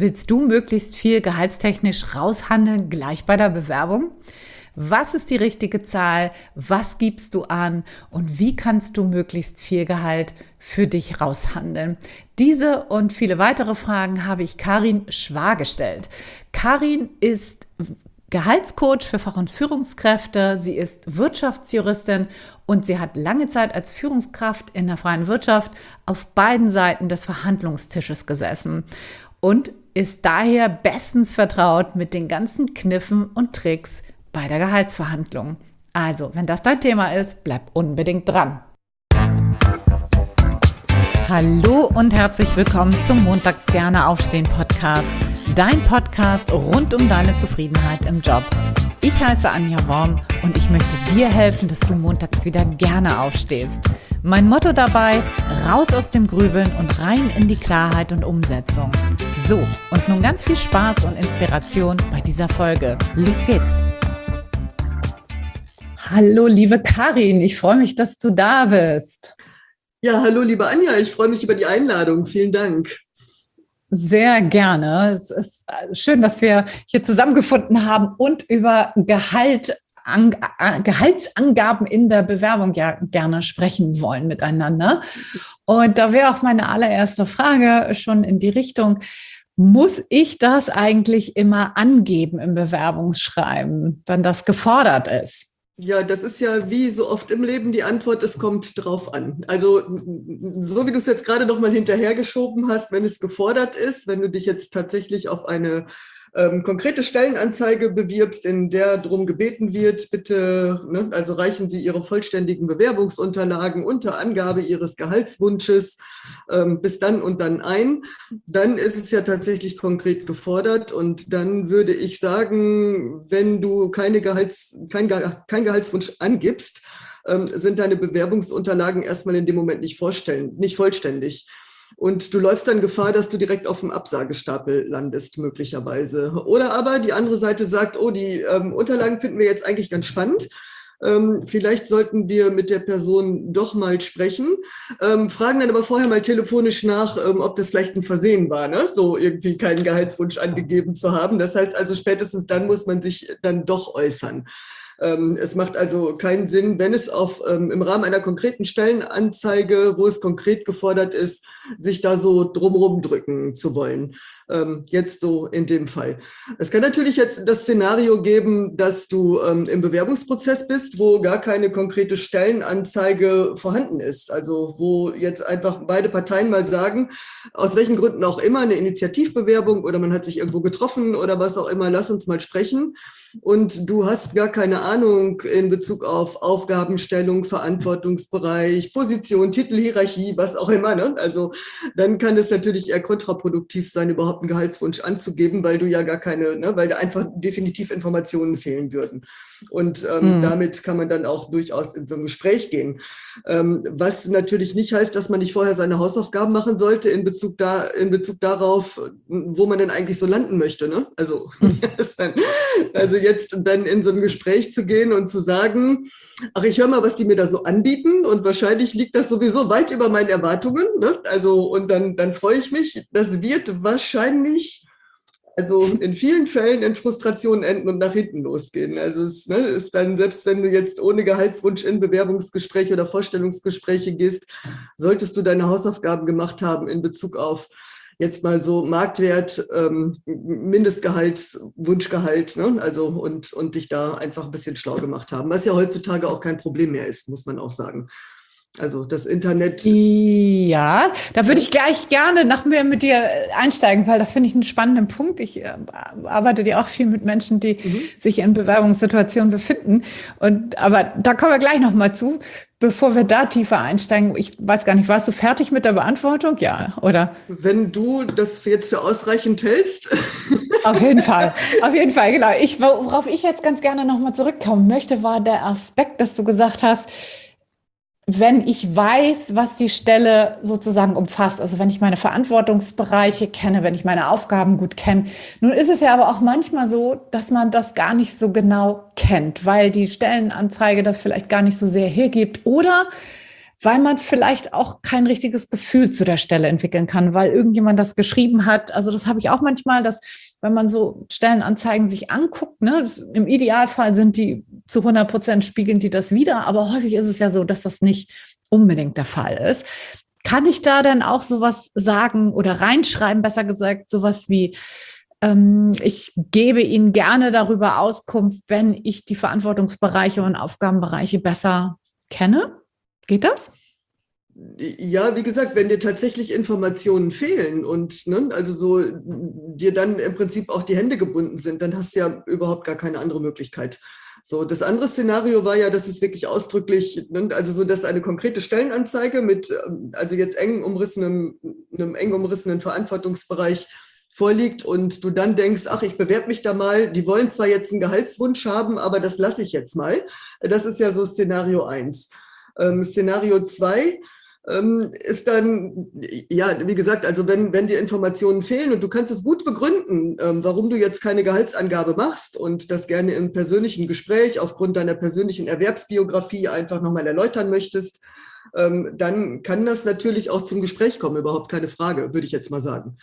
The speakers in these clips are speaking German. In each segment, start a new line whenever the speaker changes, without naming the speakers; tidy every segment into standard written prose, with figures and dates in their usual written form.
Willst du möglichst viel gehaltstechnisch raushandeln, gleich bei der Bewerbung? Was ist die richtige Zahl? Was gibst du an? Und wie kannst du möglichst viel Gehalt für dich raushandeln? Diese und viele weitere Fragen habe ich Karin Schwa gestellt. Karin ist Gehaltscoach für Fach- und Führungskräfte. Sie ist Wirtschaftsjuristin und sie hat lange Zeit als Führungskraft in der freien Wirtschaft auf beiden Seiten des Verhandlungstisches gesessen und ist daher bestens vertraut mit den ganzen Kniffen und Tricks bei der Gehaltsverhandlung. Also, wenn das dein Thema ist, bleib unbedingt dran. Hallo und herzlich willkommen zum Montags gerne aufstehen Podcast. Dein Podcast rund um deine Zufriedenheit im Job. Ich heiße Anja Worm und ich möchte dir helfen, dass du montags wieder gerne aufstehst. Mein Motto dabei: raus aus dem Grübeln und rein in die Klarheit und Umsetzung. So, und nun ganz viel Spaß und Inspiration bei dieser Folge. Los geht's! Hallo, liebe Karin, ich freue mich, dass du da bist.
Ja, hallo, liebe Anja, ich freue mich über die Einladung. Vielen Dank.
Sehr gerne. Es ist schön, dass wir hier zusammengefunden haben und über Gehaltsangaben in der Bewerbung ja gerne sprechen wollen miteinander. Und da wäre auch meine allererste Frage schon in die Richtung: Muss ich das eigentlich immer angeben im Bewerbungsschreiben, wenn das gefordert ist?
Ja, das ist ja wie so oft im Leben die Antwort: Es kommt drauf an. Also so wie du es jetzt gerade noch mal hinterhergeschoben hast, wenn es gefordert ist, wenn du dich jetzt tatsächlich auf eine konkrete Stellenanzeige bewirbst, in der darum gebeten wird, bitte, also reichen Sie Ihre vollständigen Bewerbungsunterlagen unter Angabe Ihres Gehaltswunsches bis dann und dann ein, dann ist es ja tatsächlich konkret gefordert. Und dann würde ich sagen, wenn du kein Gehaltswunsch angibst, sind deine Bewerbungsunterlagen erstmal in dem Moment nicht vollständig. Und du läufst dann Gefahr, dass du direkt auf dem Absagestapel landest, möglicherweise. Oder aber die andere Seite sagt: Oh, die Unterlagen finden wir jetzt eigentlich ganz spannend. Vielleicht sollten wir mit der Person doch mal sprechen. Fragen dann aber vorher mal telefonisch nach, ob das vielleicht ein Versehen war, ne? So irgendwie keinen Gehaltswunsch angegeben zu haben. Das heißt also, spätestens dann muss man sich dann doch äußern. Es macht also keinen Sinn, wenn es im Rahmen einer konkreten Stellenanzeige, wo es konkret gefordert ist, sich da so drumherum drücken zu wollen. Jetzt so in dem Fall. Es kann natürlich jetzt das Szenario geben, dass du im Bewerbungsprozess bist, wo gar keine konkrete Stellenanzeige vorhanden ist. Also wo jetzt einfach beide Parteien mal sagen, aus welchen Gründen auch immer, eine Initiativbewerbung oder man hat sich irgendwo getroffen oder was auch immer, lass uns mal sprechen. Und du hast gar keine Ahnung in Bezug auf Aufgabenstellung, Verantwortungsbereich, Position, Titel, Hierarchie, was auch immer, ne? Also dann kann es natürlich eher kontraproduktiv sein, überhaupt einen Gehaltswunsch anzugeben, weil du ja gar keine, ne, weil da einfach definitiv Informationen fehlen würden. Und damit kann man dann auch durchaus in so ein Gespräch gehen. Was natürlich nicht heißt, dass man nicht vorher seine Hausaufgaben machen sollte in Bezug darauf, wo man denn eigentlich so landen möchte, ne? Also jetzt dann in so ein Gespräch zu gehen und zu sagen: Ach, ich höre mal, was die mir da so anbieten und wahrscheinlich liegt das sowieso weit über meinen Erwartungen, ne? Also, und dann freue ich mich. Das wird wahrscheinlich, also in vielen Fällen, in Frustration enden und nach hinten losgehen. Also es ist dann, selbst wenn du jetzt ohne Gehaltswunsch in Bewerbungsgespräche oder Vorstellungsgespräche gehst, solltest du deine Hausaufgaben gemacht haben in Bezug auf jetzt mal so Marktwert, Mindestgehalt, Wunschgehalt, ne? Also und dich da einfach ein bisschen schlau gemacht haben, was ja heutzutage auch kein Problem mehr ist, muss man auch sagen. Also das Internet.
Ja, da würde ich gleich gerne noch mehr mit dir einsteigen, weil das finde ich einen spannenden Punkt. Ich arbeite ja auch viel mit Menschen, die sich in Bewerbungssituationen befinden. Aber da kommen wir gleich noch mal zu. Bevor wir da tiefer einsteigen, ich weiß gar nicht, warst du fertig mit der Beantwortung? Ja, oder?
Wenn du das jetzt für ausreichend hältst.
Auf jeden Fall, genau. Worauf ich jetzt ganz gerne noch mal zurückkommen möchte, war der Aspekt, dass du gesagt hast, wenn ich weiß, was die Stelle sozusagen umfasst, also wenn ich meine Verantwortungsbereiche kenne, wenn ich meine Aufgaben gut kenne. Nun ist es ja aber auch manchmal so, dass man das gar nicht so genau kennt, weil die Stellenanzeige das vielleicht gar nicht so sehr hergibt oder weil man vielleicht auch kein richtiges Gefühl zu der Stelle entwickeln kann, weil irgendjemand das geschrieben hat. Also das habe ich auch manchmal, dass wenn man so Stellenanzeigen sich anguckt, ne, im Idealfall sind die zu 100% spiegeln die das wider, aber häufig ist es ja so, dass das nicht unbedingt der Fall ist. Kann ich da dann auch sowas sagen oder reinschreiben, besser gesagt, sowas wie, ich gebe Ihnen gerne darüber Auskunft, wenn ich die Verantwortungsbereiche und Aufgabenbereiche besser kenne? Geht das?
Ja, wie gesagt, wenn dir tatsächlich Informationen fehlen und ne, also so dir dann im Prinzip auch die Hände gebunden sind, dann hast du ja überhaupt gar keine andere Möglichkeit. So, das andere Szenario war ja, dass es wirklich ausdrücklich, ne, also so, dass eine konkrete Stellenanzeige mit, also jetzt einem eng umrissenen Verantwortungsbereich vorliegt und du dann denkst, ach, ich bewerbe mich da mal, die wollen zwar jetzt einen Gehaltswunsch haben, aber das lasse ich jetzt mal. Das ist ja so Szenario 1. Szenario 2 ist dann, ja, wie gesagt, also wenn dir Informationen fehlen und du kannst es gut begründen, warum du jetzt keine Gehaltsangabe machst und das gerne im persönlichen Gespräch aufgrund deiner persönlichen Erwerbsbiografie einfach nochmal erläutern möchtest, dann kann das natürlich auch zum Gespräch kommen, überhaupt keine Frage, würde ich jetzt mal sagen.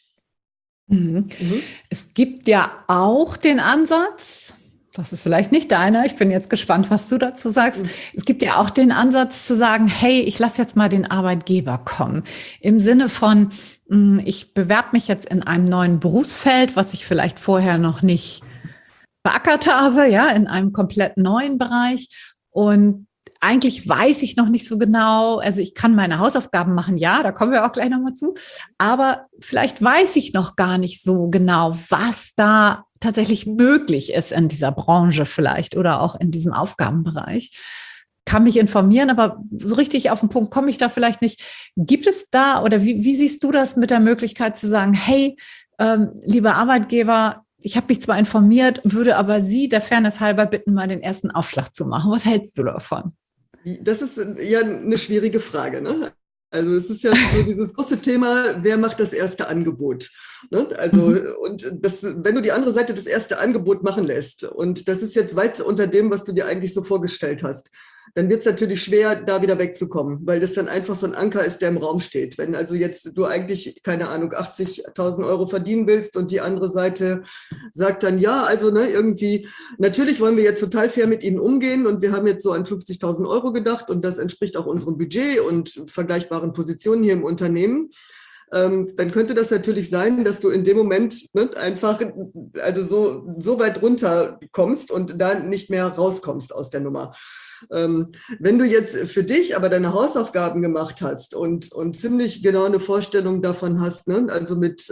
Mhm. Es gibt ja auch den Ansatz, das ist vielleicht nicht deiner, ich bin jetzt gespannt, was du dazu sagst. Es gibt ja auch den Ansatz zu sagen, hey, ich lasse jetzt mal den Arbeitgeber kommen. Im Sinne von, ich bewerbe mich jetzt in einem neuen Berufsfeld, was ich vielleicht vorher noch nicht beackert habe, ja, in einem komplett neuen Bereich. Und eigentlich weiß ich noch nicht so genau, also ich kann meine Hausaufgaben machen, ja, da kommen wir auch gleich nochmal zu, aber vielleicht weiß ich noch gar nicht so genau, was da tatsächlich möglich ist in dieser Branche vielleicht oder auch in diesem Aufgabenbereich. Kann mich informieren, aber so richtig auf den Punkt komme ich da vielleicht nicht. Gibt es da oder wie siehst du das mit der Möglichkeit zu sagen, hey, lieber Arbeitgeber, ich habe mich zwar informiert, würde aber Sie der Fairness halber bitten, mal den ersten Aufschlag zu machen. Was hältst du davon?
Das ist ja eine schwierige Frage, ne? Also es ist ja so dieses große Thema, wer macht das erste Angebot? Ne? Also, und das, wenn du die andere Seite das erste Angebot machen lässt, und das ist jetzt weit unter dem, was du dir eigentlich so vorgestellt hast, dann wird es natürlich schwer, da wieder wegzukommen, weil das dann einfach so ein Anker ist, der im Raum steht. Wenn also jetzt du eigentlich, keine Ahnung, 80.000 Euro verdienen willst und die andere Seite sagt dann, ja, also ne, irgendwie, natürlich wollen wir jetzt total fair mit Ihnen umgehen und wir haben jetzt so an 50.000 Euro gedacht und das entspricht auch unserem Budget und vergleichbaren Positionen hier im Unternehmen. Dann könnte das natürlich sein, dass du in dem Moment ne, einfach also so weit runter kommst und da nicht mehr rauskommst aus der Nummer. Wenn du jetzt für dich aber deine Hausaufgaben gemacht hast und ziemlich genau eine Vorstellung davon hast, ne, also mit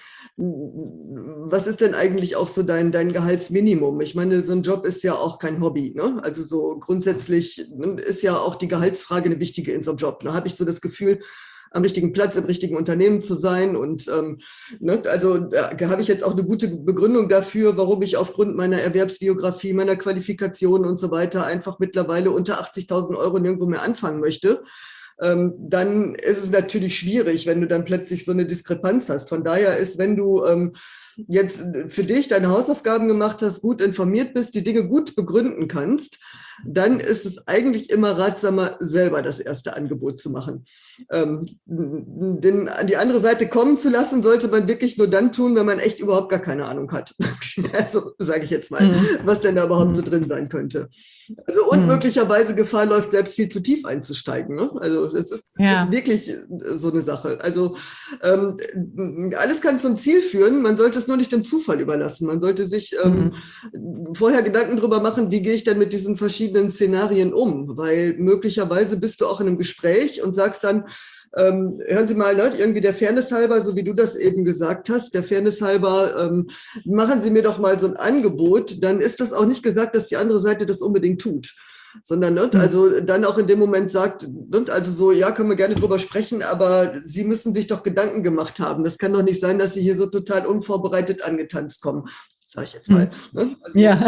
was ist denn eigentlich auch so dein Gehaltsminimum? Ich meine, so ein Job ist ja auch kein Hobby. Ne? Also so grundsätzlich ist ja auch die Gehaltsfrage eine wichtige in so einem Job. Da habe ich so das Gefühl, am richtigen Platz, im richtigen Unternehmen zu sein. Und ne, also da habe ich jetzt auch eine gute Begründung dafür, warum ich aufgrund meiner Erwerbsbiografie, meiner Qualifikation und so weiter einfach mittlerweile unter 80.000 Euro nirgendwo mehr anfangen möchte. Dann ist es natürlich schwierig, wenn du dann plötzlich so eine Diskrepanz hast. Von daher ist, wenn du jetzt für dich deine Hausaufgaben gemacht hast, gut informiert bist, die Dinge gut begründen kannst, dann ist es eigentlich immer ratsamer, selber das erste Angebot zu machen. Denn an die andere Seite kommen zu lassen, sollte man wirklich nur dann tun, wenn man echt überhaupt gar keine Ahnung hat. Also sage ich jetzt mal, was denn da überhaupt so drin sein könnte. Also und möglicherweise Gefahr läuft, selbst viel zu tief einzusteigen. Ne? Also das ist wirklich so eine Sache. Also alles kann zum Ziel führen, man sollte es nur nicht dem Zufall überlassen. Man sollte sich vorher Gedanken darüber machen, wie gehe ich denn mit diesen verschiedenen Szenarien um? Weil möglicherweise bist du auch in einem Gespräch und sagst dann, hören Sie mal, ne, irgendwie der Fairness halber, so wie du das eben gesagt hast, der Fairness halber, machen Sie mir doch mal so ein Angebot, dann ist das auch nicht gesagt, dass die andere Seite das unbedingt tut. Sondern ne, also dann auch in dem Moment sagt, ne, also so, ja, können wir gerne drüber sprechen, aber Sie müssen sich doch Gedanken gemacht haben. Das kann doch nicht sein, dass Sie hier so total unvorbereitet angetanzt kommen. sage ich jetzt mal. Ne? Also,
Ja.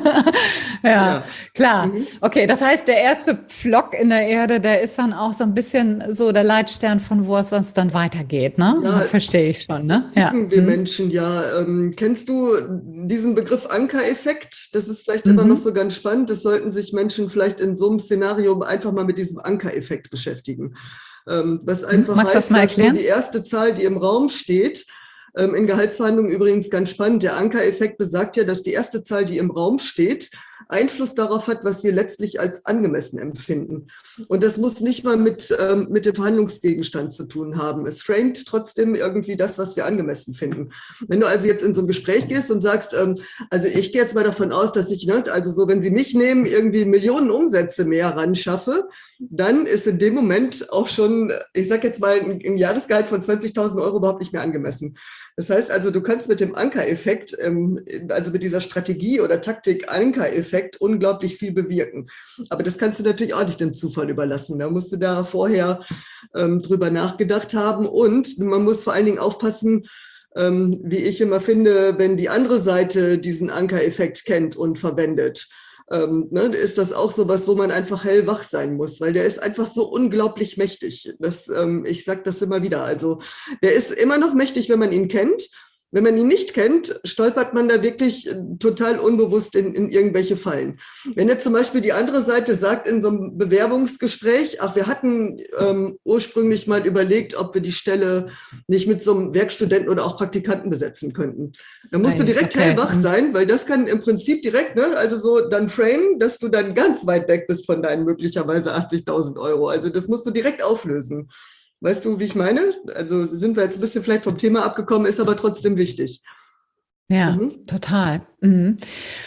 Ja,
ja.
klar.
Mhm.
Okay, das heißt, der erste Pflock in der Erde, der ist dann auch so ein bisschen so der Leitstern, von wo es sonst dann weitergeht, ne?
Ja,
Verstehe ich schon, ne? Ja.
ticken wir Menschen ja. Kennst du diesen Begriff Ankereffekt? Das ist vielleicht immer noch
Mhm.
so ganz spannend. Das sollten sich Menschen vielleicht in so einem Szenario einfach mal mit diesem Ankereffekt beschäftigen. Was einfach
Magst du das
heißt,
mal
dass so
erklären?
die erste Zahl, die im Raum steht, in Gehaltsverhandlungen übrigens ganz spannend. Der Ankereffekt besagt ja, dass die erste Zahl, die im Raum steht, Einfluss darauf hat, was wir letztlich als angemessen empfinden. Und das muss nicht mal mit dem Verhandlungsgegenstand zu tun haben. Es framet trotzdem irgendwie das, was wir angemessen finden. Wenn du also jetzt in so ein Gespräch gehst und sagst, also ich gehe jetzt mal davon aus, dass ich, ne, also so, wenn sie mich nehmen, irgendwie Millionen Umsätze mehr ran schaffe, dann ist in dem Moment auch schon, ich sage jetzt mal, ein Jahresgehalt von 20.000 Euro überhaupt nicht mehr angemessen. Das heißt also, du kannst mit dem Ankereffekt, also mit dieser Strategie oder Taktik Ankereffekt unglaublich viel bewirken. Aber das kannst du natürlich auch nicht dem Zufall überlassen. Da musst du da vorher drüber nachgedacht haben und man muss vor allen Dingen aufpassen, wie ich immer finde, wenn die andere Seite diesen Ankereffekt kennt und verwendet. Ne, ist das auch so was, wo man einfach hellwach sein muss, weil der ist einfach so unglaublich mächtig. Ich sage das immer wieder. Also der ist immer noch mächtig, wenn man ihn kennt. Wenn man ihn nicht kennt, stolpert man da wirklich total unbewusst in irgendwelche Fallen. Wenn jetzt zum Beispiel die andere Seite sagt in so einem Bewerbungsgespräch, ach, wir hatten ursprünglich mal überlegt, ob wir die Stelle nicht mit so einem Werkstudenten oder auch Praktikanten besetzen könnten. Da musst du direkt
Okay.
hellwach sein, weil das kann im Prinzip direkt, ne, also so dann frame, dass du dann ganz weit weg bist von deinen möglicherweise 80.000 Euro. Also das musst du direkt auflösen. Weißt du, wie ich meine? Also sind wir jetzt ein bisschen vielleicht vom Thema abgekommen, ist aber trotzdem wichtig.
Ja, total. Mhm.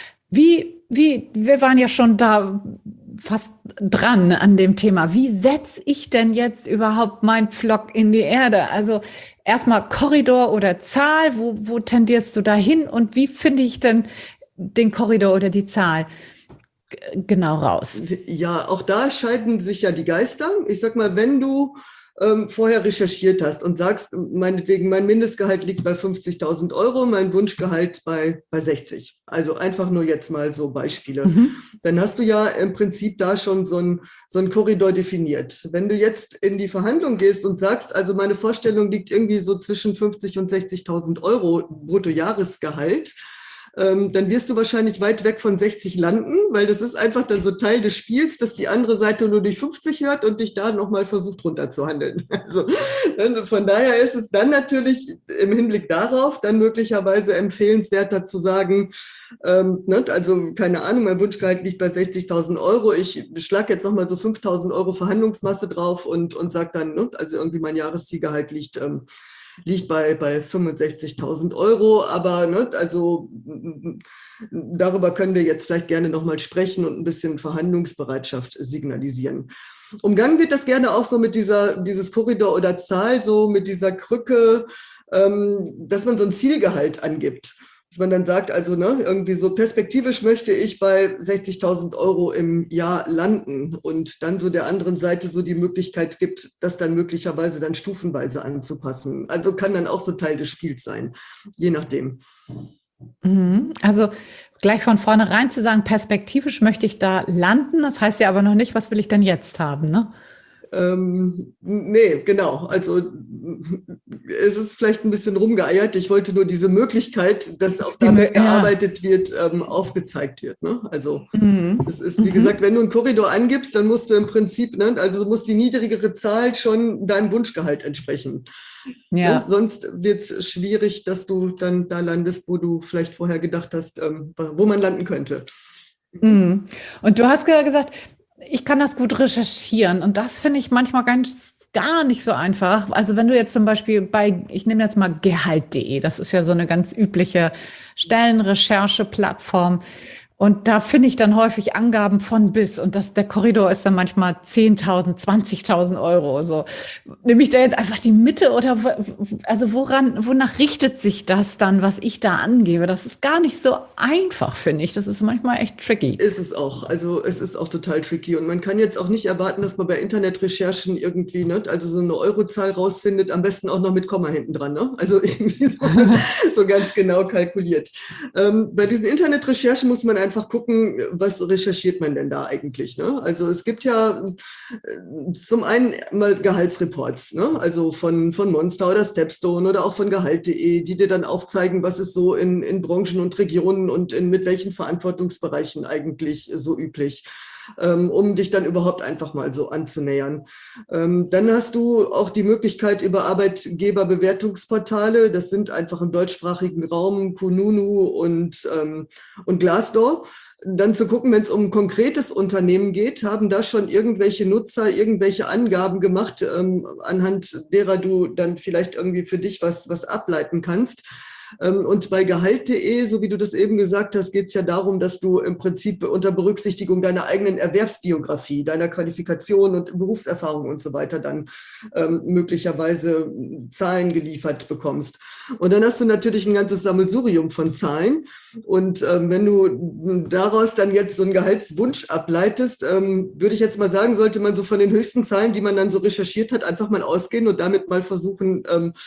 Wir waren ja schon da fast dran an dem Thema. Wie setze ich denn jetzt überhaupt meinen Pflock in die Erde? Also erstmal Korridor oder Zahl, wo tendierst du da hin und wie finde ich denn den Korridor oder die Zahl genau raus?
Ja, auch da scheiden sich ja die Geister. Ich sag mal, wenn du vorher recherchiert hast und sagst, meinetwegen, mein Mindestgehalt liegt bei 50.000 Euro, mein Wunschgehalt bei 60. Also einfach nur jetzt mal so Beispiele. Dann hast du ja im Prinzip da schon so ein Korridor definiert. Wenn du jetzt in die Verhandlung gehst und sagst, also meine Vorstellung liegt irgendwie so zwischen 50 und 60.000 Euro Bruttojahresgehalt, dann wirst du wahrscheinlich weit weg von 60 landen, weil das ist einfach dann so Teil des Spiels, dass die andere Seite nur die 50 hört und dich da nochmal versucht runterzuhandeln. Also von daher ist es dann natürlich im Hinblick darauf dann möglicherweise empfehlenswerter zu sagen, ne, also keine Ahnung, mein Wunschgehalt liegt bei 60.000 Euro, ich schlage jetzt nochmal so 5.000 Euro Verhandlungsmasse drauf und sage dann, ne, also irgendwie mein Jahreszielgehalt liegt bei 65.000 Euro, aber ne, also darüber können wir jetzt vielleicht gerne nochmal sprechen und ein bisschen Verhandlungsbereitschaft signalisieren. Umgangen wird das gerne auch so mit dieses Korridor oder Zahl, so mit dieser Krücke, dass man so ein Zielgehalt angibt. Dass man dann sagt, also ne, irgendwie so perspektivisch möchte ich bei 60.000 Euro im Jahr landen und dann so der anderen Seite so die Möglichkeit gibt, das dann möglicherweise dann stufenweise anzupassen. Also kann dann auch so Teil des Spiels sein, je nachdem.
Also gleich von vornherein zu sagen, perspektivisch möchte ich da landen, das heißt ja aber noch nicht, was will ich denn jetzt haben, ne?
Nee, genau. Also es ist vielleicht ein bisschen rumgeeiert. Ich wollte nur diese Möglichkeit, dass auch damit gearbeitet wird, aufgezeigt wird. Ne? Also es ist, wie gesagt, wenn du einen Korridor angibst, dann musst du im Prinzip, ne, also muss die niedrigere Zahl schon deinem Wunschgehalt entsprechen.
Ja.
Ne? Sonst wird es schwierig, dass du dann da landest, wo du vielleicht vorher gedacht hast, wo man landen könnte.
Und du hast gesagt, ich kann das gut recherchieren und das finde ich manchmal gar nicht so einfach. Also wenn du jetzt zum Beispiel ich nehme jetzt mal Gehalt.de, das ist ja so eine ganz übliche Stellenrecherche-Plattform Und da finde ich dann häufig Angaben von bis. Und der Korridor ist dann manchmal 10.000, 20.000 Euro. So, nehme ich da jetzt einfach die Mitte oder also wonach richtet sich das dann, was ich da angebe? Das ist gar nicht so einfach, finde ich. Das ist manchmal echt tricky.
Ist es auch. Also es ist auch total tricky. Und man kann jetzt auch nicht erwarten, dass man bei Internetrecherchen irgendwie, ne, also so eine Eurozahl rausfindet, am besten auch noch mit Komma hinten dran. Ne? Also irgendwie so ganz genau kalkuliert. Bei diesen Internetrecherchen muss man einfach gucken, was recherchiert man denn da eigentlich. Ne? Also es gibt ja zum einen mal Gehaltsreports, ne? Also von Monster oder Stepstone oder auch von Gehalt.de, die dir dann aufzeigen, was ist so in Branchen und Regionen und mit welchen Verantwortungsbereichen eigentlich so üblich, um dich dann überhaupt einfach mal so anzunähern. Dann hast du auch die Möglichkeit über Arbeitgeberbewertungsportale, das sind einfach im deutschsprachigen Raum Kununu und Glassdoor, dann zu gucken, wenn es um ein konkretes Unternehmen geht, haben da schon irgendwelche Nutzer irgendwelche Angaben gemacht, anhand derer du dann vielleicht irgendwie für dich was ableiten kannst. Und bei Gehalt.de, so wie du das eben gesagt hast, geht es ja darum, dass du im Prinzip unter Berücksichtigung deiner eigenen Erwerbsbiografie, deiner Qualifikation und Berufserfahrung und so weiter dann möglicherweise Zahlen geliefert bekommst. Und dann hast du natürlich ein ganzes Sammelsurium von Zahlen. Und wenn du daraus dann jetzt so einen Gehaltswunsch ableitest, würde ich jetzt mal sagen, sollte man so von den höchsten Zahlen, die man dann so recherchiert hat, einfach mal ausgehen und damit mal versuchen,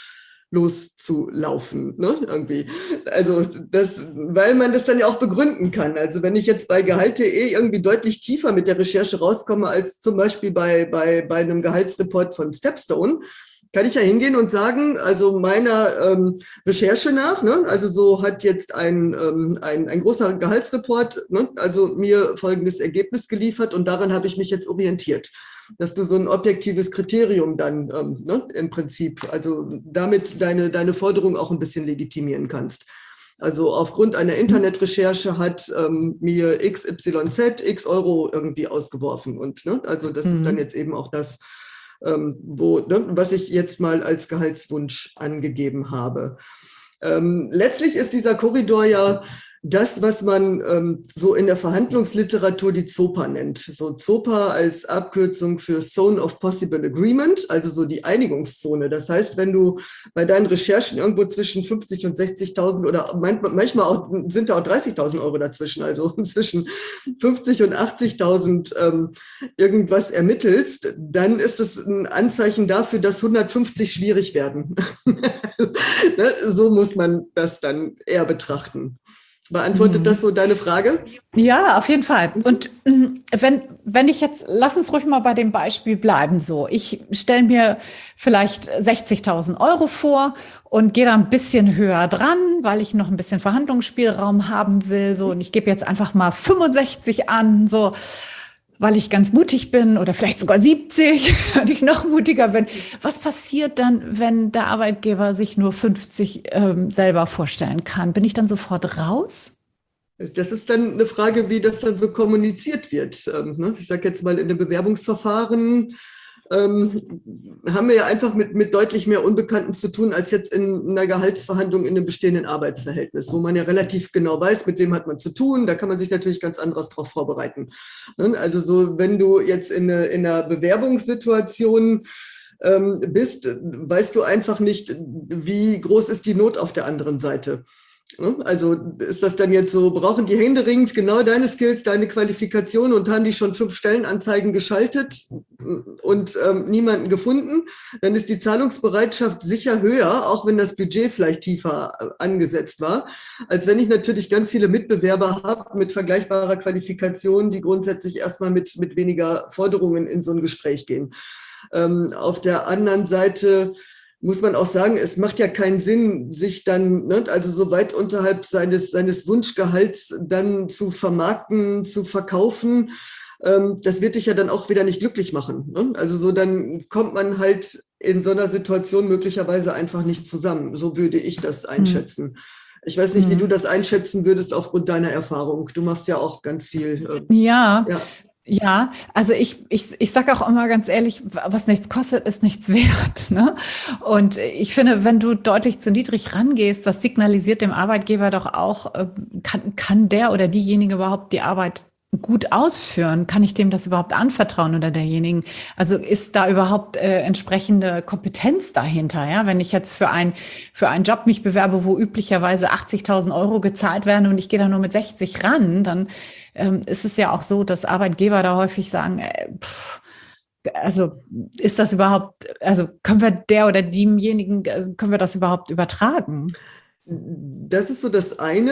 loszulaufen, ne, irgendwie. Also weil man das dann ja auch begründen kann. Also wenn ich jetzt bei Gehalt.de irgendwie deutlich tiefer mit der Recherche rauskomme als zum Beispiel bei einem Gehaltsreport von Stepstone, kann ich ja hingehen und sagen, also meiner Recherche nach, ne, also so hat jetzt ein großer Gehaltsreport, ne, also mir folgendes Ergebnis geliefert und daran habe ich mich jetzt orientiert. Dass du so ein objektives Kriterium dann ne, im Prinzip, also damit deine Forderung auch ein bisschen legitimieren kannst. Also aufgrund einer Internetrecherche hat mir XYZ X Euro irgendwie ausgeworfen. Und ne, also das ist dann jetzt eben auch das, was ich jetzt mal als Gehaltswunsch angegeben habe. Letztlich ist dieser Korridor ja das, was man so in der Verhandlungsliteratur die ZOPA nennt. So ZOPA als Abkürzung für Zone of Possible Agreement, also so die Einigungszone. Das heißt, wenn du bei deinen Recherchen irgendwo zwischen 50.000 und 60.000 oder manchmal auch, sind da auch 30.000 Euro dazwischen, also zwischen 50.000 und 80.000 irgendwas ermittelst, dann ist das ein Anzeichen dafür, dass 150 schwierig werden. So muss man das dann eher betrachten. Beantwortet das so deine Frage?
Ja, auf jeden Fall. Und wenn ich jetzt, lass uns ruhig mal bei dem Beispiel bleiben. So, ich stelle mir vielleicht 60.000 Euro vor und gehe da ein bisschen höher dran, weil ich noch ein bisschen Verhandlungsspielraum haben will. So, und ich gebe jetzt einfach mal 65 an, so, weil ich ganz mutig bin oder vielleicht sogar 70, wenn ich noch mutiger bin. Was passiert dann, wenn der Arbeitgeber sich nur 50 selber vorstellen kann? Bin ich dann sofort raus?
Das ist dann eine Frage, wie das dann so kommuniziert wird. Ich sage jetzt mal, in dem Bewerbungsverfahren haben wir ja einfach mit deutlich mehr Unbekannten zu tun, als jetzt in einer Gehaltsverhandlung in einem bestehenden Arbeitsverhältnis, wo man ja relativ genau weiß, mit wem hat man zu tun. Da kann man sich natürlich ganz anderes darauf vorbereiten. Also so, wenn du jetzt in einer Bewerbungssituation bist, weißt du einfach nicht, wie groß ist die Not auf der anderen Seite. Also ist das dann jetzt so, brauchen die händeringend genau deine Skills, deine Qualifikation und haben die schon 5 Stellenanzeigen geschaltet und niemanden gefunden, dann ist die Zahlungsbereitschaft sicher höher, auch wenn das Budget vielleicht tiefer angesetzt war, als wenn ich natürlich ganz viele Mitbewerber habe mit vergleichbarer Qualifikation, die grundsätzlich erstmal mit weniger Forderungen in so ein Gespräch gehen. Auf der anderen Seite muss man auch sagen, es macht ja keinen Sinn, sich dann, ne, also so weit unterhalb seines Wunschgehalts dann zu vermarkten, zu verkaufen. Das wird dich ja dann auch wieder nicht glücklich machen. Ne? Also so, dann kommt man halt in so einer Situation möglicherweise einfach nicht zusammen. So würde ich das einschätzen. Ich weiß nicht, wie du das einschätzen würdest aufgrund deiner Erfahrung. Du machst ja auch ganz viel.
Ja. Ja, also ich sage auch immer ganz ehrlich, was nichts kostet, ist nichts wert. Ne? Und ich finde, wenn du deutlich zu niedrig rangehst, das signalisiert dem Arbeitgeber doch auch, kann der oder diejenige überhaupt die Arbeit gut ausführen? Kann ich dem das überhaupt anvertrauen oder derjenigen? Also ist da überhaupt entsprechende Kompetenz dahinter? Ja, wenn ich jetzt für einen Job mich bewerbe, wo üblicherweise 80.000 Euro gezahlt werden und ich gehe da nur mit 60 ran, dann ist es ja auch so, dass Arbeitgeber da häufig sagen, also ist das überhaupt, also können wir der oder demjenigen, also können wir das überhaupt übertragen?
Das ist so das eine.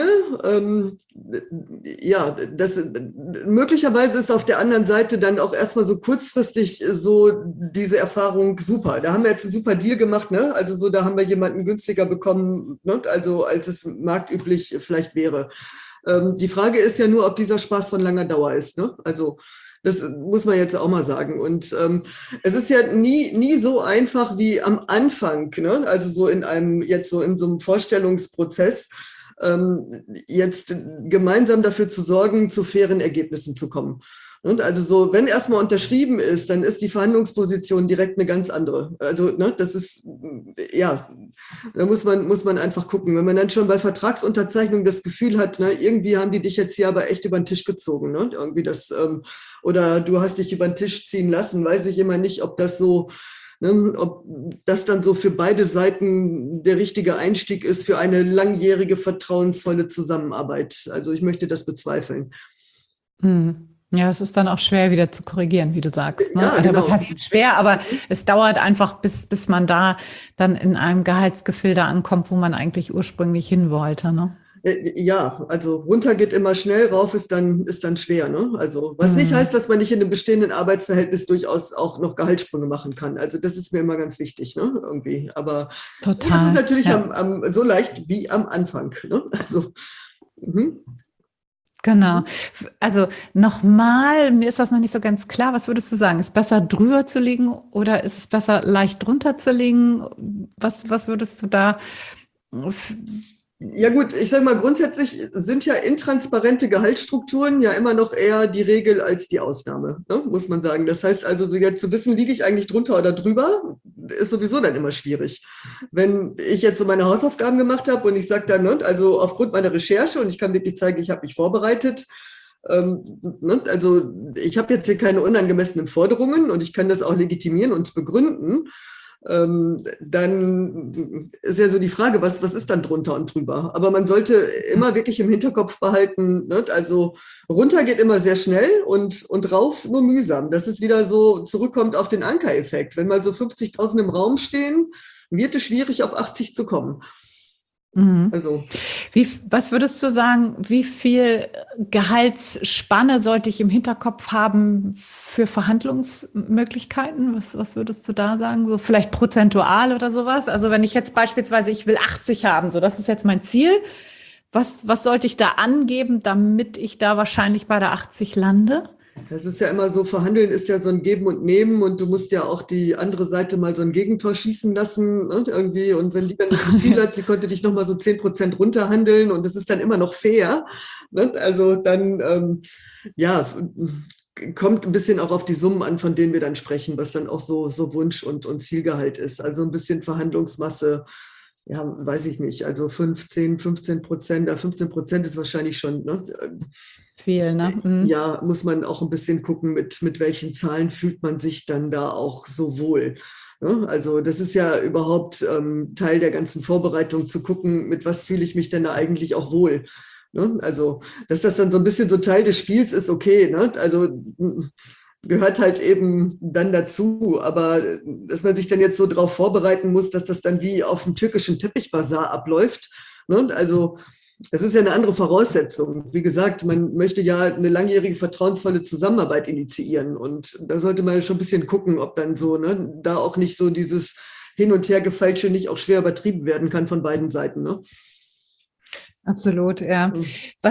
Ja, möglicherweise ist auf der anderen Seite dann auch erstmal so kurzfristig so diese Erfahrung super. Da haben wir jetzt einen super Deal gemacht, ne? Also so, da haben wir jemanden günstiger bekommen, ne? Also als es marktüblich vielleicht wäre. Die Frage ist ja nur, ob dieser Spaß von langer Dauer ist, ne? Also das muss man jetzt auch mal sagen. Und es ist ja nie so einfach wie am Anfang, ne? Also so jetzt so in so einem Vorstellungsprozess, jetzt gemeinsam dafür zu sorgen, zu fairen Ergebnissen zu kommen. Und also so, wenn erstmal unterschrieben ist, dann ist die Verhandlungsposition direkt eine ganz andere. Also, ne, das ist, ja, da muss man einfach gucken. Wenn man dann schon bei Vertragsunterzeichnung das Gefühl hat, ne, irgendwie haben die dich jetzt hier aber echt über den Tisch gezogen, ne? Irgendwie oder du hast dich über den Tisch ziehen lassen, weiß ich immer nicht, ob das so, ne, ob das dann so für beide Seiten der richtige Einstieg ist für eine langjährige, vertrauensvolle Zusammenarbeit. Also ich möchte das bezweifeln.
Hm. Ja, es ist dann auch schwer wieder zu korrigieren, wie du sagst. Ne?
Ja,
Also was
genau.
heißt schwer, aber es dauert einfach, bis man da dann in einem Gehaltsgefilde ankommt, wo man eigentlich ursprünglich hin wollte. Ne?
Ja, also runter geht immer schnell, rauf ist dann schwer. Ne? Also was nicht
Hm.
heißt, dass man nicht in einem bestehenden Arbeitsverhältnis durchaus auch noch Gehaltssprünge machen kann. Also das ist mir immer ganz wichtig, ne? Irgendwie. Aber das ist
Total,
natürlich
ja.
so leicht wie am Anfang. Ne? Also, mhm.
Genau. Also nochmal, mir ist das noch nicht so ganz klar. Was würdest du sagen? Ist besser drüber zu liegen oder ist es besser leicht drunter zu liegen? Was würdest du da?
Ja gut, ich sage mal, grundsätzlich sind ja intransparente Gehaltsstrukturen ja immer noch eher die Regel als die Ausnahme, ne, muss man sagen. Das heißt also, so jetzt zu wissen, liege ich eigentlich drunter oder drüber, ist sowieso dann immer schwierig. Wenn ich jetzt so meine Hausaufgaben gemacht habe und ich sage dann, ne, also aufgrund meiner Recherche und ich kann wirklich zeigen, ich habe mich vorbereitet, ne, also ich habe jetzt hier keine unangemessenen Forderungen und ich kann das auch legitimieren und begründen, dann ist ja so die Frage, was ist dann drunter und drüber? Aber man sollte immer wirklich im Hinterkopf behalten, ne? Also runter geht immer sehr schnell und rauf nur mühsam. Das ist wieder so, zurückkommt auf den Ankereffekt. Wenn mal so 50.000 im Raum stehen, wird es schwierig, auf 80 zu kommen.
Mhm.
Also
Was würdest du sagen, wie viel Gehaltsspanne sollte ich im Hinterkopf haben für Verhandlungsmöglichkeiten? Was würdest du da sagen? So vielleicht prozentual oder sowas? Also wenn ich jetzt beispielsweise, ich will 80 haben, so das ist jetzt mein Ziel. Was sollte ich da angeben, damit ich da wahrscheinlich bei der 80 lande?
das ist ja immer so, verhandeln ist ja so ein Geben und Nehmen und du musst ja auch die andere Seite mal so ein Gegentor schießen lassen, ne, irgendwie. Und wenn die dann das Gefühl hat, sie konnte dich nochmal so 10% runterhandeln und es ist dann immer noch fair, ne, also dann, ja, kommt ein bisschen auch auf die Summen an, von denen wir dann sprechen, was dann auch so Wunsch und Zielgehalt ist. Also ein bisschen Verhandlungsmasse, ja, weiß ich nicht, also 15%, 15% ist wahrscheinlich schon, ne,
Viel, ne? Mhm.
ja, muss man auch ein bisschen gucken, mit welchen Zahlen fühlt man sich dann da auch so wohl. Ne? Also das ist ja überhaupt Teil der ganzen Vorbereitung, zu gucken, mit was fühle ich mich denn da eigentlich auch wohl. Ne? Also, dass das dann so ein bisschen so Teil des Spiels ist, okay. Ne? Also gehört halt eben dann dazu. Aber dass man sich dann jetzt so darauf vorbereiten muss, dass das dann wie auf dem türkischen Teppichbazar abläuft. Ne? Also es ist ja eine andere Voraussetzung. Wie gesagt, man möchte ja eine langjährige, vertrauensvolle Zusammenarbeit initiieren. Und da sollte man schon ein bisschen gucken, ob dann so, ne, da auch nicht so dieses Hin- und Hergefeilsche nicht auch schwer übertrieben werden kann von beiden Seiten. Ne?
Absolut, ja.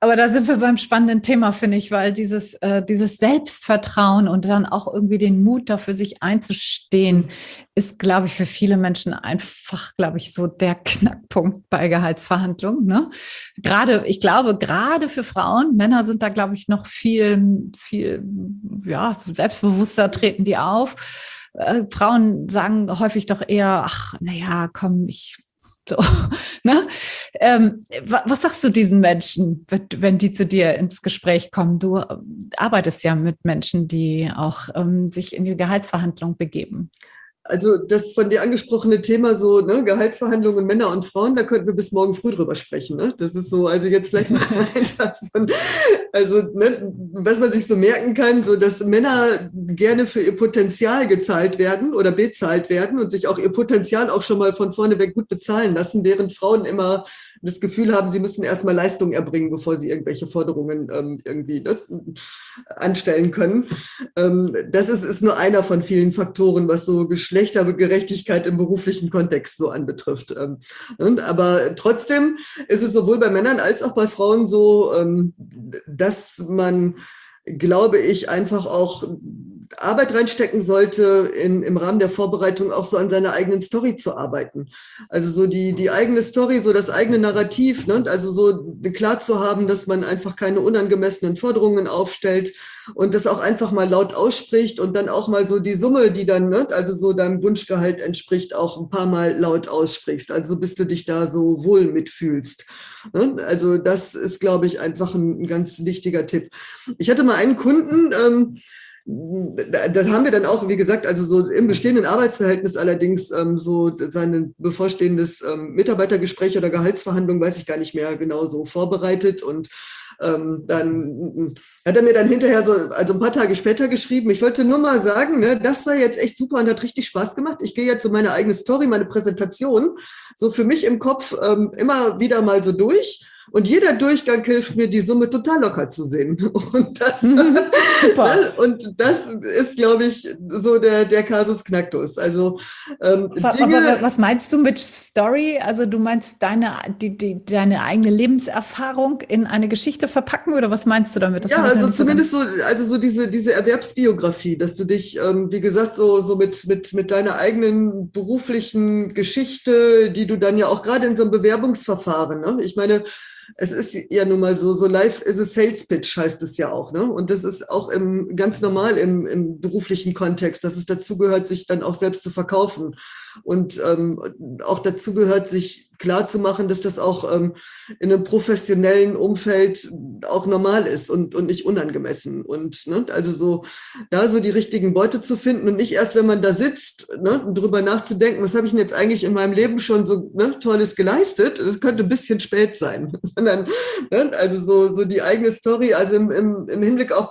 Aber da sind wir beim spannenden Thema, finde ich, weil dieses Selbstvertrauen und dann auch irgendwie den Mut dafür, sich einzustehen, ist, glaube ich, für viele Menschen einfach, glaube ich, so der Knackpunkt bei Gehaltsverhandlungen. Ne? Ich glaube, gerade für Frauen, Männer sind da, glaube ich, noch viel, ja, selbstbewusster treten die auf. Frauen sagen häufig doch eher, ach, naja, komm, so, ne? Was sagst du diesen Menschen, wenn die zu dir ins Gespräch kommen? Du arbeitest ja mit Menschen, die auch sich in die Gehaltsverhandlung begeben.
Also das von dir angesprochene Thema so, ne, Gehaltsverhandlungen Männer und Frauen, da könnten wir bis morgen früh drüber sprechen. Ne? Das ist so, also jetzt vielleicht mal einfach so, also ne, was man sich so merken kann, so dass Männer gerne für ihr Potenzial gezahlt werden oder bezahlt werden und sich auch ihr Potenzial auch schon mal von vorne weg gut bezahlen lassen, während Frauen immer das Gefühl haben, sie müssen erstmal Leistung erbringen, bevor sie irgendwelche Forderungen irgendwie anstellen können. Das ist nur einer von vielen Faktoren, was so Geschlechtergerechtigkeit im beruflichen Kontext so anbetrifft. Aber trotzdem ist es sowohl bei Männern als auch bei Frauen so, dass man, glaube ich, einfach auch Arbeit reinstecken sollte, im Rahmen der Vorbereitung auch so an seiner eigenen Story zu arbeiten. Also so die eigene Story, so das eigene Narrativ, ne? Also so klar zu haben, dass man einfach keine unangemessenen Forderungen aufstellt und das auch einfach mal laut ausspricht und dann auch mal so die Summe, die dann, ne, also so deinem Wunschgehalt entspricht, auch ein paar Mal laut aussprichst. Also bis du dich da so wohl mitfühlst. Ne? Also das ist, glaube ich, einfach ein ganz wichtiger Tipp. Ich hatte mal einen Kunden, das haben wir dann auch, wie gesagt, also so im bestehenden Arbeitsverhältnis allerdings so sein bevorstehendes Mitarbeitergespräch oder Gehaltsverhandlung, weiß ich gar nicht mehr genau, so vorbereitet und dann hat er mir dann hinterher also ein paar Tage später geschrieben, ich wollte nur mal sagen, ne, das war jetzt echt super und hat richtig Spaß gemacht. Ich gehe jetzt so meine eigene Story, meine Präsentation, so für mich im Kopf immer wieder mal so durch. Und jeder Durchgang hilft mir, die Summe total locker zu sehen. Und das ist, glaube ich, so der Kasus Knacktus. Also
aber was meinst du mit Story? Also du meinst deine eigene Lebenserfahrung in eine Geschichte verpacken oder was meinst du damit?
Ja, also zumindest so diese Erwerbsbiografie, dass du dich, wie gesagt, so mit deiner eigenen beruflichen Geschichte, die du dann ja auch gerade in so einem Bewerbungsverfahren, ne? Ich meine, es ist ja nun mal so life is a sales pitch heißt es ja auch, ne? Und das ist auch ganz normal im beruflichen Kontext, dass es dazu gehört, sich dann auch selbst zu verkaufen und auch dazu gehört, sich klar zu machen, dass das auch in einem professionellen Umfeld auch normal ist und nicht unangemessen. Und ne, also so die richtigen Worte zu finden und nicht erst, wenn man da sitzt, ne, drüber nachzudenken, was habe ich denn jetzt eigentlich in meinem Leben schon so Tolles geleistet? Das könnte ein bisschen spät sein. Sondern ne, also so die eigene Story, also im Hinblick auf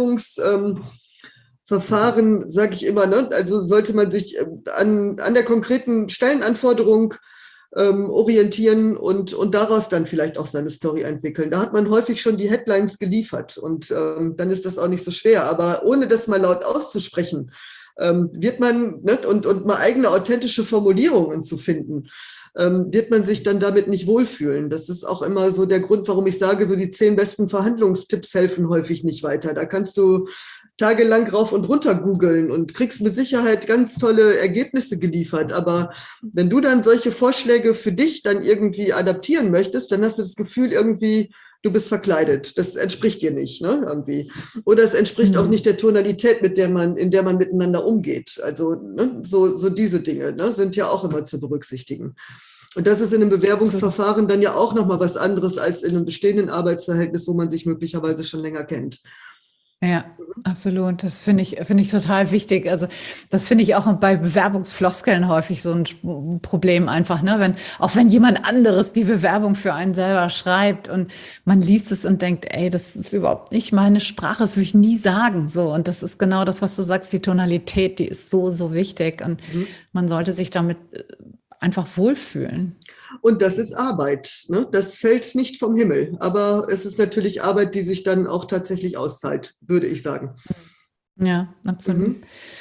Verfahren sage ich immer, ne? Also sollte man sich an der konkreten Stellenanforderung orientieren und daraus dann vielleicht auch seine Story entwickeln. Da hat man häufig schon die Headlines geliefert und dann ist das auch nicht so schwer. Aber ohne das mal laut auszusprechen, wird man, ne, und mal eigene authentische Formulierungen zu finden, wird man sich dann damit nicht wohlfühlen. Das ist auch immer so der Grund, warum ich sage, so die 10 besten Verhandlungstipps helfen häufig nicht weiter. Da kannst du tagelang rauf und runter googeln und kriegst mit Sicherheit ganz tolle Ergebnisse geliefert. Aber wenn du dann solche Vorschläge für dich dann irgendwie adaptieren möchtest, dann hast du das Gefühl irgendwie, du bist verkleidet. Das entspricht dir nicht, ne, irgendwie. Oder es entspricht auch nicht der Tonalität, in der man miteinander umgeht. Also ne, so diese Dinge, ne, sind ja auch immer zu berücksichtigen. Und das ist in einem Bewerbungsverfahren dann ja auch nochmal was anderes als in einem bestehenden Arbeitsverhältnis, wo man sich möglicherweise schon länger kennt.
Ja, absolut. Das finde ich total wichtig. Also das finde ich auch bei Bewerbungsfloskeln häufig so ein Problem einfach, ne? Auch wenn jemand anderes die Bewerbung für einen selber schreibt und man liest es und denkt, ey, das ist überhaupt nicht meine Sprache, das würde ich nie sagen. So. Und das ist genau das, was du sagst, die Tonalität, die ist so, so wichtig. Und man sollte sich damit einfach wohlfühlen.
Und das ist Arbeit, ne? Das fällt nicht vom Himmel, aber es ist natürlich Arbeit, die sich dann auch tatsächlich auszahlt, würde ich sagen.
Ja, absolut.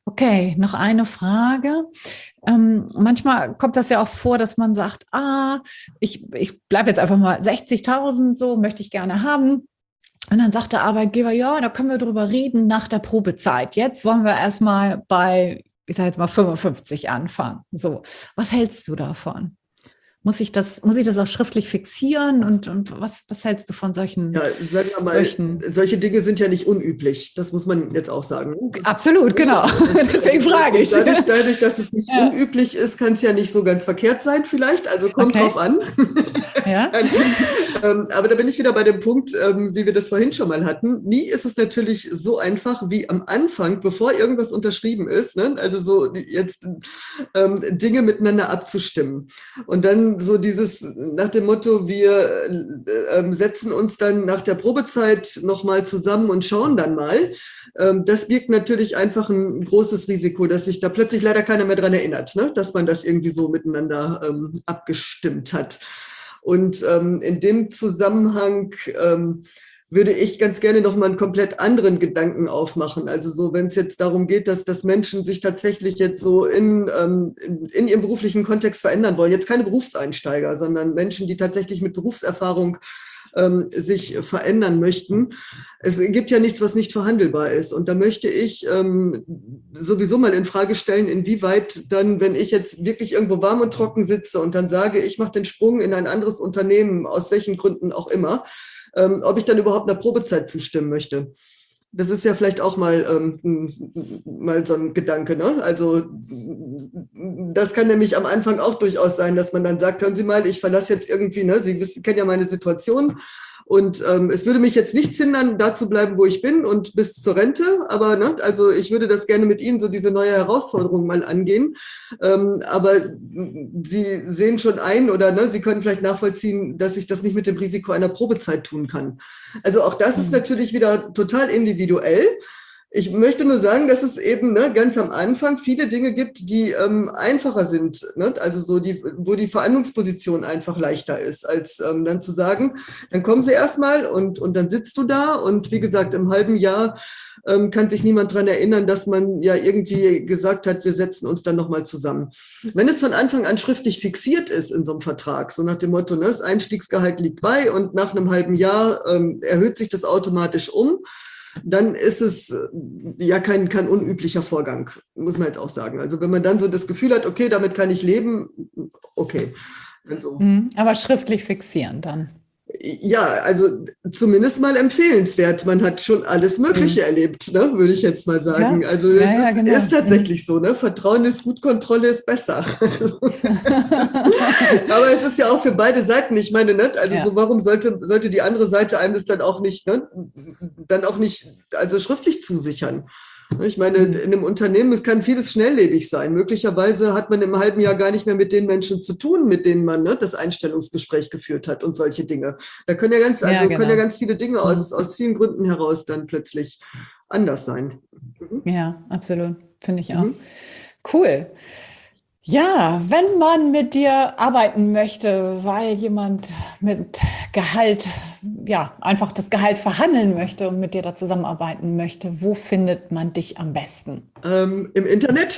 Okay, noch eine Frage. Manchmal kommt das ja auch vor, dass man sagt, ich bleibe jetzt einfach mal 60.000, so möchte ich gerne haben. Und dann sagt der Arbeitgeber, ja, da können wir drüber reden nach der Probezeit. Jetzt wollen wir erstmal bei, ich sage jetzt mal 55 anfangen. So, was hältst du davon? Muss ich das auch schriftlich fixieren? Und was hältst du von solchen,
Ja, sagen wir mal, solche Dinge sind ja nicht unüblich. Das muss man jetzt auch sagen.
Absolut, genau. Deswegen frage ich.
Dadurch, dass es nicht unüblich ist, kann es ja nicht so ganz verkehrt sein vielleicht. Also kommt drauf an.
Ja.
Aber da bin ich wieder bei dem Punkt, wie wir das vorhin schon mal hatten. Nie ist es natürlich so einfach wie am Anfang, bevor irgendwas unterschrieben ist. Ne? Also so jetzt Dinge miteinander abzustimmen. Und dann so dieses nach dem Motto, wir setzen uns dann nach der Probezeit nochmal zusammen und schauen dann mal. Das birgt natürlich einfach ein großes Risiko, dass sich da plötzlich leider keiner mehr dran erinnert, ne? Dass man das irgendwie so miteinander abgestimmt hat. Und in dem Zusammenhang würde ich ganz gerne nochmal einen komplett anderen Gedanken aufmachen. Also so, wenn es jetzt darum geht, dass Menschen sich tatsächlich jetzt so in ihrem beruflichen Kontext verändern wollen. Jetzt keine Berufseinsteiger, sondern Menschen, die tatsächlich mit Berufserfahrung sich verändern möchten. Es gibt ja nichts, was nicht verhandelbar ist. Und da möchte ich sowieso mal in Frage stellen, inwieweit dann, wenn ich jetzt wirklich irgendwo warm und trocken sitze und dann sage, ich mache den Sprung in ein anderes Unternehmen, aus welchen Gründen auch immer, ob ich dann überhaupt einer Probezeit zustimmen möchte. Das ist ja vielleicht auch mal so ein Gedanke, ne? Also das kann nämlich am Anfang auch durchaus sein, dass man dann sagt, hören Sie mal, ich verlasse jetzt irgendwie, ne? Sie kennen ja meine Situation. Und es würde mich jetzt nichts hindern, da zu bleiben, wo ich bin und bis zur Rente. Aber ne, also ich würde das gerne mit Ihnen so diese neue Herausforderung mal angehen. Aber Sie sehen schon ein oder ne, Sie können vielleicht nachvollziehen, dass ich das nicht mit dem Risiko einer Probezeit tun kann. Also auch das ist natürlich wieder total individuell. Ich möchte nur sagen, dass es eben ganz am Anfang viele Dinge gibt, die einfacher sind. Ne? Also so wo die Verhandlungsposition einfach leichter ist, als dann zu sagen, dann kommen Sie erstmal und dann sitzt du da. Und wie gesagt, im halben Jahr kann sich niemand dran erinnern, dass man ja irgendwie gesagt hat, wir setzen uns dann nochmal zusammen. Wenn es von Anfang an schriftlich fixiert ist in so einem Vertrag, so nach dem Motto, ne, das Einstiegsgehalt liegt bei und nach einem halben Jahr erhöht sich das automatisch um, dann ist es ja kein unüblicher Vorgang, muss man jetzt auch sagen. Also wenn man dann so das Gefühl hat, okay, damit kann ich leben, okay. Also,
aber schriftlich fixieren dann.
Ja, also zumindest mal empfehlenswert. Man hat schon alles Mögliche erlebt, ne, würde ich jetzt mal sagen. Ja, also das genau. Ist tatsächlich so, ne? Vertrauen ist gut, Kontrolle ist besser. Aber es ist ja auch für beide Seiten, ich meine, ne? Also so, warum sollte die andere Seite einem das dann auch nicht, ne? Also schriftlich zusichern? Ich meine, in einem Unternehmen, es kann vieles schnelllebig sein. Möglicherweise hat man im halben Jahr gar nicht mehr mit den Menschen zu tun, mit denen man das Einstellungsgespräch geführt hat und solche Dinge. Da können können ja ganz viele Dinge aus vielen Gründen heraus dann plötzlich anders sein.
Ja, absolut. Finde ich auch. Cool. Ja, wenn man mit dir arbeiten möchte, weil jemand mit Gehalt, ja, einfach das Gehalt verhandeln möchte und mit dir da zusammenarbeiten möchte, wo findet man dich am besten?
Im Internet.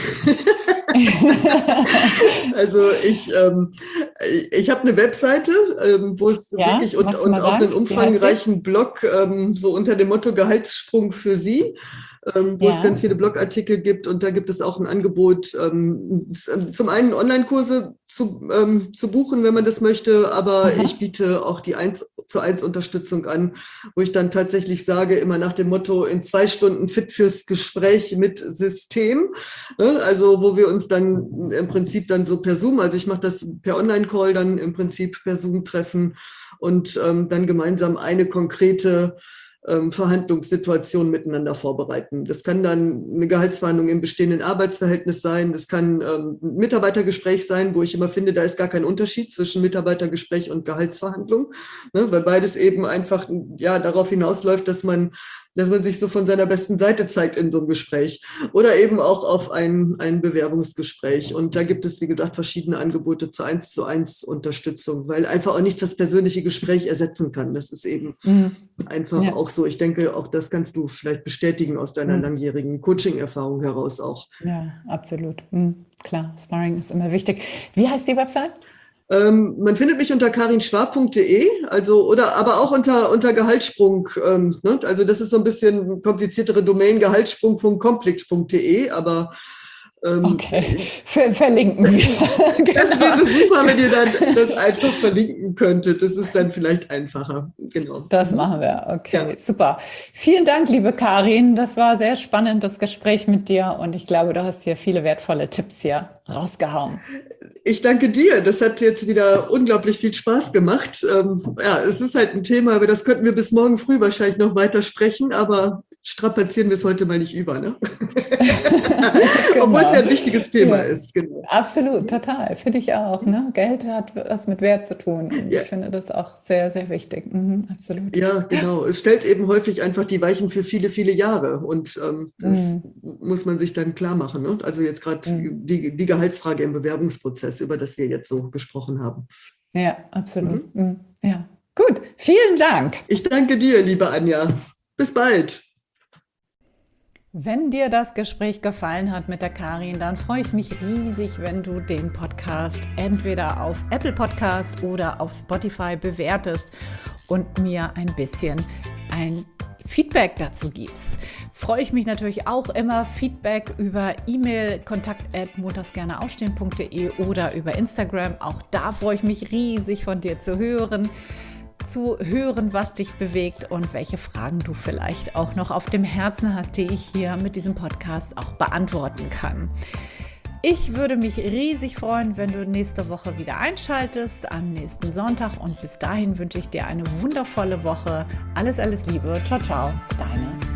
Also ich habe eine Webseite, wo es wirklich und auch einen umfangreichen Blog so unter dem Motto Gehaltssprung für Sie, wo es ganz viele Blogartikel gibt, und da gibt es auch ein Angebot, zum einen Online-Kurse zu buchen, wenn man das möchte, aber ich biete auch die 1:1 Unterstützung an, wo ich dann tatsächlich sage, immer nach dem Motto, in 2 Stunden fit fürs Gespräch mit System, also wo wir uns dann im Prinzip dann so per Zoom, also ich mache das per Online-Call dann im Prinzip per Zoom treffen und dann gemeinsam eine konkrete Verhandlungssituationen miteinander vorbereiten. Das kann dann eine Gehaltsverhandlung im bestehenden Arbeitsverhältnis sein. Das kann ein Mitarbeitergespräch sein, wo ich immer finde, da ist gar kein Unterschied zwischen Mitarbeitergespräch und Gehaltsverhandlung, ne, weil beides eben einfach darauf hinausläuft, dass man dass man sich so von seiner besten Seite zeigt in so einem Gespräch oder eben auch auf ein Bewerbungsgespräch. Und da gibt es, wie gesagt, verschiedene Angebote zur 1:1 Unterstützung, weil einfach auch nichts das persönliche Gespräch ersetzen kann. Das ist eben einfach auch so. Ich denke, auch das kannst du vielleicht bestätigen aus deiner langjährigen Coaching-Erfahrung heraus auch.
Ja, absolut. Klar, Sparring ist immer wichtig. Wie heißt die Website?
Man findet mich unter karinschwab.de, aber auch unter Gehaltssprung. Ne? Also das ist so ein bisschen kompliziertere Domain, gehaltssprung.complix.de, aber
okay, verlinken wir.
Genau. Das wäre super, wenn ihr dann das einfach verlinken könntet. Das ist dann vielleicht einfacher. Genau.
Das machen wir. Okay, super. Vielen Dank, liebe Karin. Das war sehr spannend, das Gespräch mit dir. Und ich glaube, du hast hier viele wertvolle Tipps hier rausgehauen.
Ich danke dir. Das hat jetzt wieder unglaublich viel Spaß gemacht. Es ist halt ein Thema, über das könnten wir bis morgen früh wahrscheinlich noch weiter sprechen, aber strapazieren wir es heute mal nicht über, ne? Genau. Obwohl es ja ein wichtiges Thema ist. Genau.
Absolut, total. Finde ich auch. Ne? Geld hat was mit Wert zu tun. Und ich finde das auch sehr, sehr wichtig. Absolut.
Ja, genau. Es stellt eben häufig einfach die Weichen für viele, viele Jahre. Und das muss man sich dann klar machen. Ne? Also jetzt gerade die Gehaltsfrage im Bewerbungsprozess, über das wir jetzt so gesprochen haben.
Ja, absolut. Ja, gut. Vielen Dank.
Ich danke dir, liebe Anja. Bis bald.
Wenn dir das Gespräch gefallen hat mit der Karin, dann freue ich mich riesig, wenn du den Podcast entweder auf Apple Podcast oder auf Spotify bewertest und mir ein bisschen ein Feedback dazu gibst. Freue ich mich natürlich auch immer Feedback über E-Mail kontakt@montagsgerneaufstehen.de oder über Instagram. Auch da freue ich mich riesig von dir zu hören, was dich bewegt und welche Fragen du vielleicht auch noch auf dem Herzen hast, die ich hier mit diesem Podcast auch beantworten kann. Ich würde mich riesig freuen, wenn du nächste Woche wieder einschaltest, am nächsten Sonntag. Und bis dahin wünsche ich dir eine wundervolle Woche. Alles, alles Liebe. Ciao, ciao. Deine